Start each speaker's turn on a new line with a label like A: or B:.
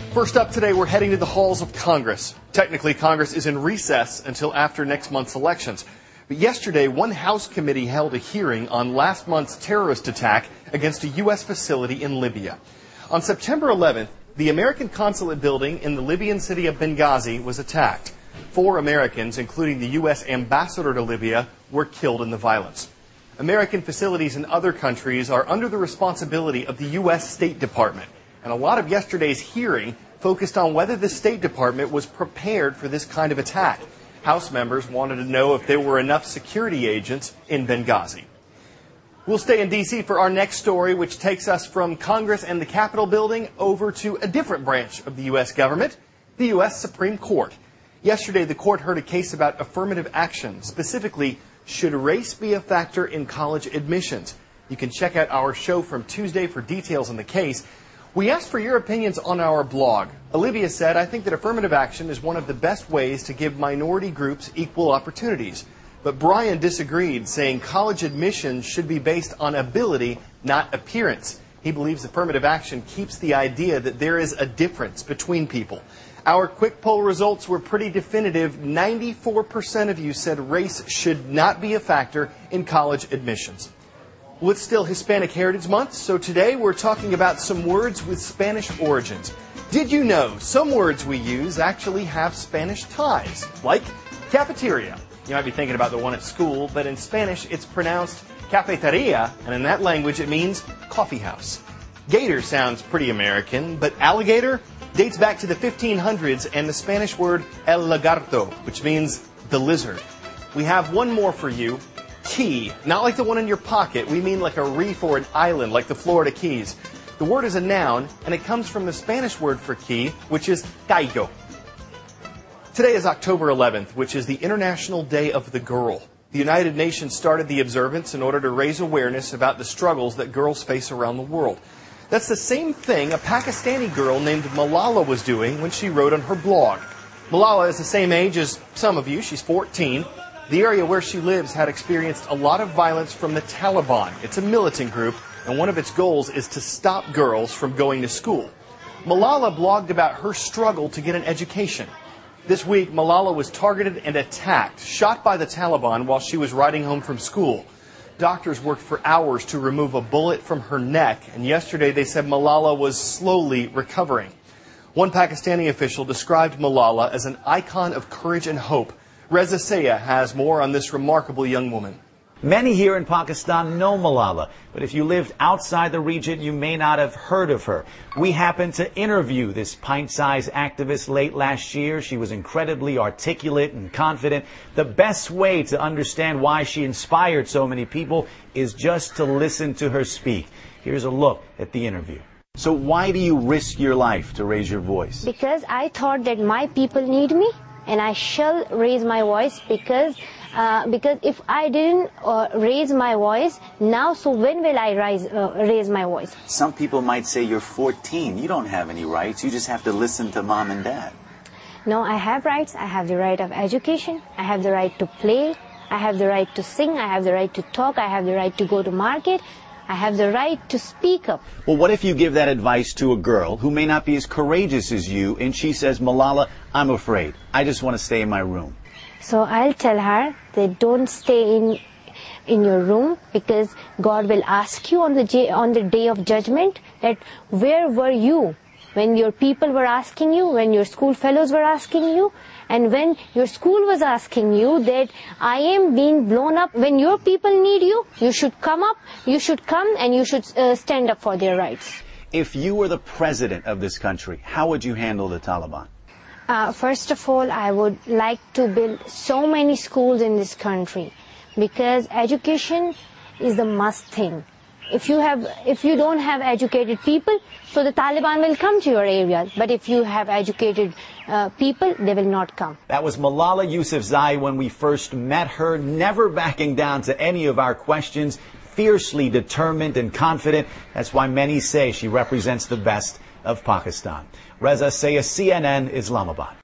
A: First up today, we're heading to the halls of Congress. Technically, Congress is in recess until after next month's elections. But yesterday, one House committee held a hearing on last month's terrorist attack against a U.S. facility in Libya. On September 11th, the American consulate building in the Libyan city of Benghazi was attacked. 4 Americans, including the U.S. ambassador to Libya, were killed in the violence. American facilities in other countries are under the responsibility of the U.S. State Department. And a lot of yesterday's hearing focused on whether the State Department was prepared for this kind of attack. House members wanted to know if there were enough security agents in Benghazi. We'll stay in D.C. for our next story, which takes us from Congress and the Capitol building over to a different branch of the U.S. government, the U.S. Supreme Court. Yesterday, the court heard a case about affirmative action, specifically, should race be a factor in college admissions? You can check out our show from Tuesday for details on the case. We asked for your opinions on our blog. Olivia said, I think that affirmative action is one of the best ways to give minority groups equal opportunities. But Brian disagreed, saying college admissions should be based on ability, not appearance. He believes affirmative action keeps the idea that there is a difference between people. Our quick poll results were pretty definitive. 94% of you said race should not be a factor in college admissions. Well, it's still Hispanic Heritage Month, so today we're talking about some words with Spanish origins. Did you know some words we use actually have Spanish ties, like cafeteria? You might be thinking about the one at school, but in Spanish it's pronounced cafeteria, and in that language it means coffee house. Gator sounds pretty American, but alligator dates back to the 1500s and the Spanish word el lagarto, which means the lizard. We have one more for you. Key, not like the one in your pocket. We mean like a reef or an island, like the Florida Keys. The word is a noun, and it comes from the Spanish word for key, which is caigo. Today is October 11th, which is the International Day of the Girl. The United Nations started the observance in order to raise awareness about the struggles that girls face around the world. That's the same thing a Pakistani girl named Malala was doing when she wrote on her blog. Malala is the same age as some of you. She's 14. The area where she lives had experienced a lot of violence from the Taliban. It's a militant group, and one of its goals is to stop girls from going to school. Malala blogged about her struggle to get an education. This week, Malala was targeted and attacked, shot by the Taliban while she was riding home from school. Doctors worked for hours to remove a bullet from her neck, and yesterday they said Malala was slowly recovering. One Pakistani official described Malala as an icon of courage and hope. Reza Sayah has more on this remarkable young woman.
B: Many here in Pakistan know Malala, but if you lived outside the region, you may not have heard of her. We happened to interview this pint-sized activist late last year. She was incredibly articulate and confident. The best way to understand why she inspired so many people is just to listen to her speak. Here's a look at the interview. So why do you risk your life to raise your voice?
C: Because I thought that my people need me, and I shall raise my voice because if I didn't raise my voice now, so when will I raise my voice?
D: Some people might say you're 14. You don't have any rights. You just have to listen to mom and dad.
C: No, I have rights. I have the right of education. I have the right to play. I have the right to sing. I have the right to talk. I have the right to go to market. I have the right to speak up.
B: Well, what if you give that advice to a girl who may not be as courageous as you, and she says, Malala, I'm afraid. I just want to stay in my room.
C: So I'll tell her that don't stay in your room, because God will ask you on the day of judgment that where were you when your people were asking you, when your school fellows were asking you, and when your school was asking you that I am being blown up. When your people need you, you should come up, you should come, and you should stand up for their rights.
B: If you were the president of this country, how would you handle the Taliban?
C: First of all, I would like to build so many schools in this country, because education is the must thing. If you don't have educated people, so the Taliban will come to your area. But if you have educated people, they will not come.
B: That was Malala Yousafzai when we first met her, never backing down to any of our questions, fiercely determined and confident. That's why many say she represents the best of Pakistan. Reza Sayah, CNN, Islamabad.